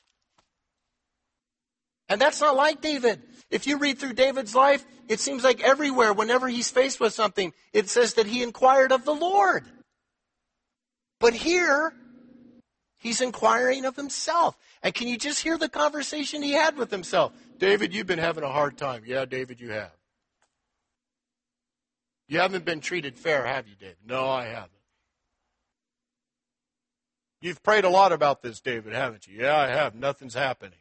And that's not like David. If you read through David's life, it seems like everywhere, whenever he's faced with something, it says that he inquired of the Lord. But here, he's inquiring of himself. And can you just hear the conversation he had with himself? David, you've been having a hard time. Yeah, David, you have. You haven't been treated fair, have you, David? No, I haven't. You've prayed a lot about this, David, haven't you? Yeah, I have. Nothing's happening.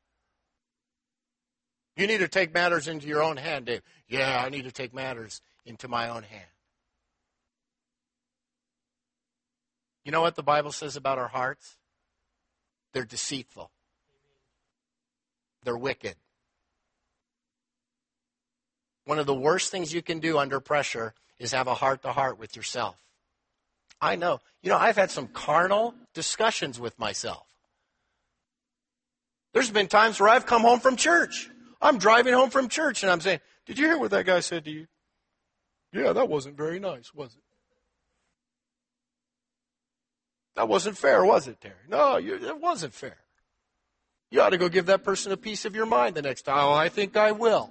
You need to take matters into your own hand, David. Yeah, I need to take matters into my own hand. You know what the Bible says about our hearts? They're deceitful. They're wicked. One of the worst things you can do under pressure is have a heart-to-heart with yourself. I know. You know, I've had some carnal discussions with myself. There's been times where I've come home from church. I'm driving home from church and I'm saying, did you hear what that guy said to you? Yeah, that wasn't very nice, was it? That wasn't fair, was it, Terry? No, you, it wasn't fair. You ought to go give that person a piece of your mind the next time. Oh, I think I will.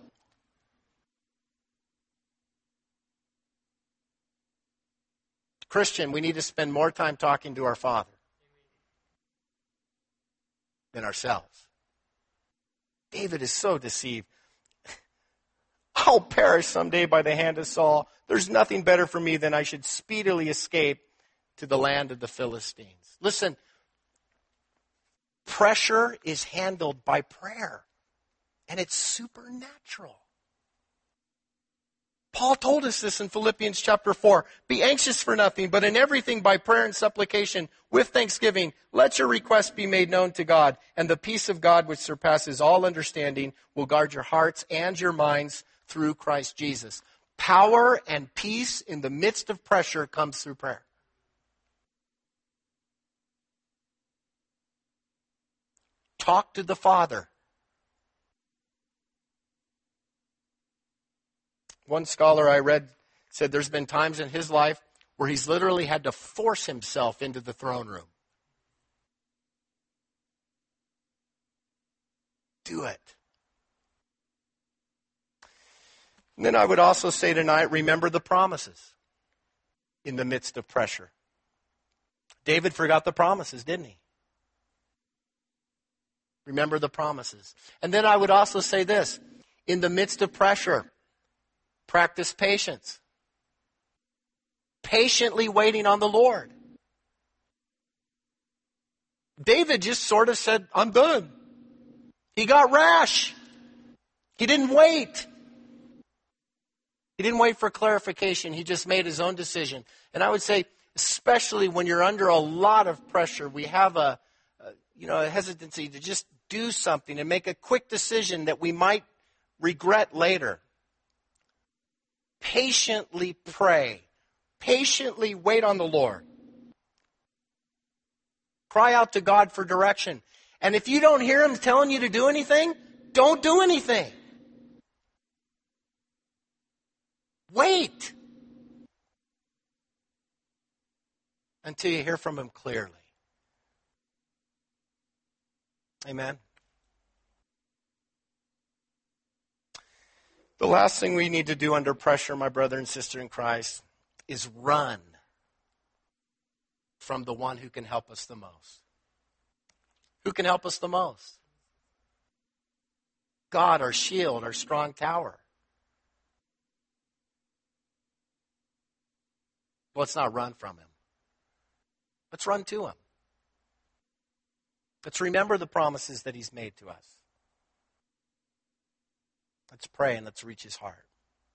Christian, we need to spend more time talking to our Father than ourselves. David is so deceived. I'll perish someday by the hand of Saul. There's nothing better for me than I should speedily escape to the land of the Philistines. Listen, pressure is handled by prayer, and it's supernatural. Paul told us this in Philippians chapter four. Be anxious for nothing, but in everything by prayer and supplication, with thanksgiving, let your requests be made known to God, and the peace of God which surpasses all understanding will guard your hearts and your minds through Christ Jesus. Power and peace in the midst of pressure comes through prayer. Talk to the Father. One scholar I read said there's been times in his life where he's literally had to force himself into the throne room. Do it. And then I would also say tonight, remember the promises in the midst of pressure. David forgot the promises, didn't he? Remember the promises. And then I would also say this, in the midst of pressure, practice patience. Patiently waiting on the Lord. David just sort of said, I'm done. He got rash. He didn't wait. He didn't wait for clarification. He just made his own decision. And I would say, especially when you're under a lot of pressure, we have a, a you know, a hesitancy to just do something and make a quick decision that we might regret later. Patiently pray. Patiently wait on the Lord. Cry out to God for direction. And if you don't hear Him telling you to do anything, don't do anything. Wait until you hear from Him clearly. Amen. The last thing we need to do under pressure, my brother and sister in Christ, is run from the one who can help us the most. Who can help us the most? God, our shield, our strong tower. Let's not run from Him. Let's run to Him. Let's remember the promises that He's made to us. Let's pray and let's reach His heart.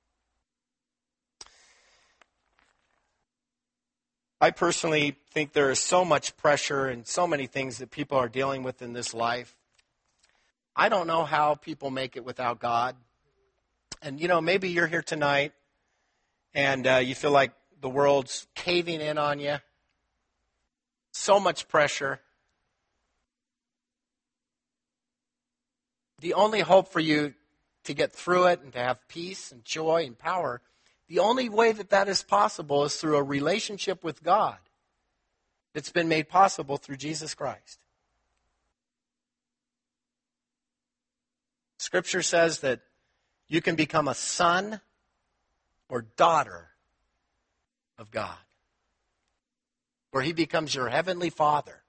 I personally think there is so much pressure and so many things that people are dealing with in this life. I don't know how people make it without God. And, you know, maybe you're here tonight and uh, you feel like the world's caving in on you. So much pressure. The only hope for you to get through it and to have peace and joy and power, the only way that that is possible is through a relationship with God that's been made possible through Jesus Christ. Scripture says that you can become a son or daughter of God, where He becomes your heavenly Father,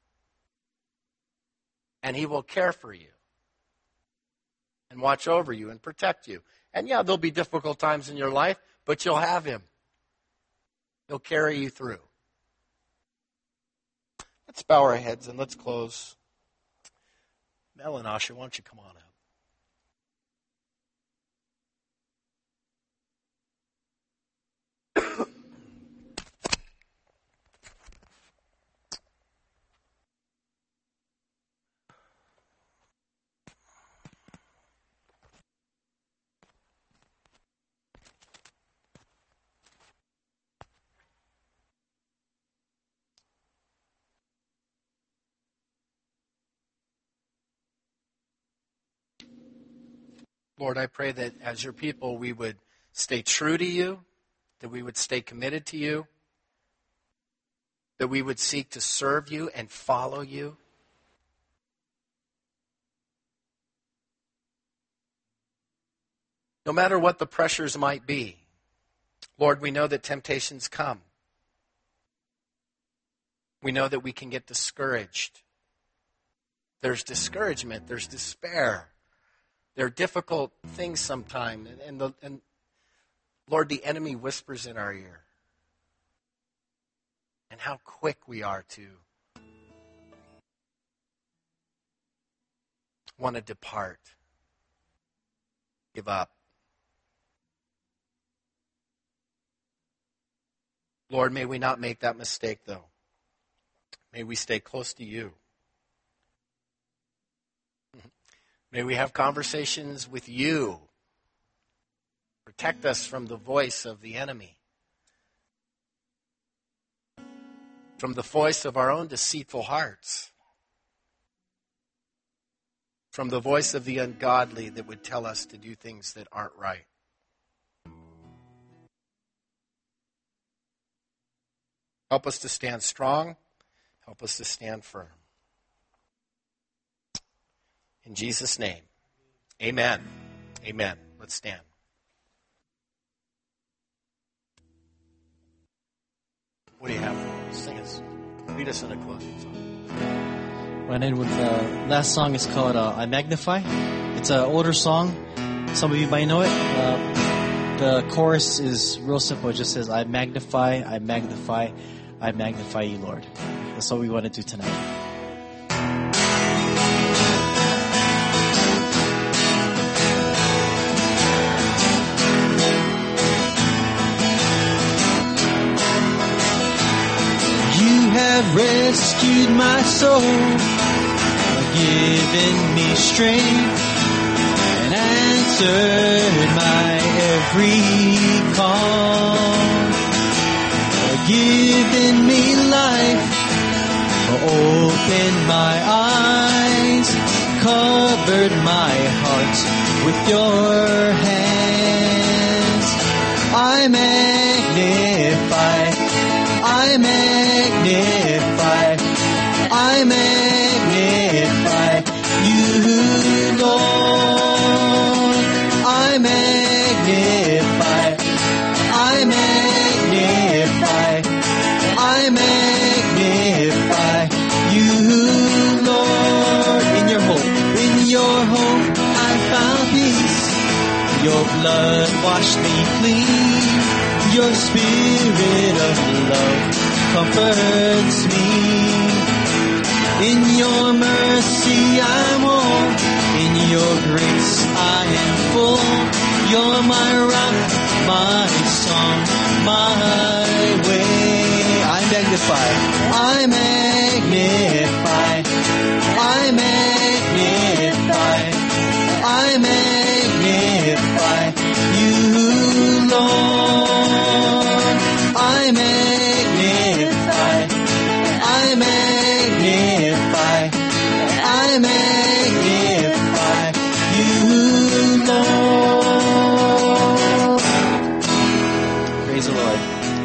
and He will care for you and watch over you and protect you. And yeah, there'll be difficult times in your life, but you'll have Him. He'll carry you through. Let's bow our heads and let's close. Mel and Asha, why don't you come on up? Lord, I pray that as your people we would stay true to you, that we would stay committed to you, that we would seek to serve you and follow you. No matter what the pressures might be, Lord, we know that temptations come. We know that we can get discouraged. There's discouragement, there's despair. There are difficult things sometimes, and, and, the, and Lord, the enemy whispers in our ear. And how quick we are to want to depart, give up. Lord, may we not make that mistake, though. May we stay close to you. May we have conversations with you. Protect us from the voice of the enemy, from the voice of our own deceitful hearts, from the voice of the ungodly that would tell us to do things that aren't right. Help us to stand strong. Help us to stand firm. In Jesus' name, amen. Amen. Let's stand. What do you have? Sing us. Lead us in a closing song. Went in with the last song is called uh, I Magnify. It's an older song. Some of you might know it. Uh, the chorus is real simple. It just says, I magnify, I magnify, I magnify you, Lord. That's what we want to do tonight. Rescued my soul, given me strength, and answered my every call, given me life for all opened my eyes, covered my heart with your hands. I magnify, I magnify, I magnify you, Lord. I magnify, I magnify, I magnify you, Lord. In your home, in your home I found peace. Your blood washed me clean. Your spirit of love comforts me. In your mercy I'm whole. In your grace I am full. You're my rock, my song, my way. I magnify, I magnify, I magnify, I magnify you, Lord. I magnify, I magnify, I magnify you, Lord. Praise the Lord.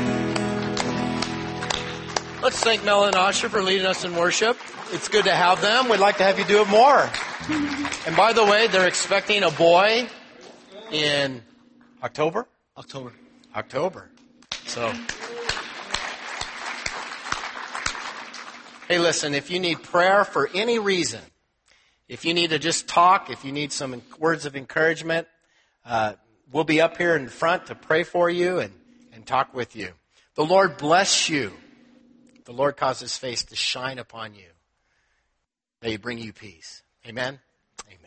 Let's thank Mel and Asher for leading us in worship. It's good to have them. We'd like to have you do it more. And by the way, they're expecting a boy in October? October. October. So, hey, listen, if you need prayer for any reason, if you need to just talk, if you need some words of encouragement, uh, we'll be up here in front to pray for you and, and talk with you. The Lord bless you. The Lord cause His face to shine upon you. May He bring you peace. Amen? Amen.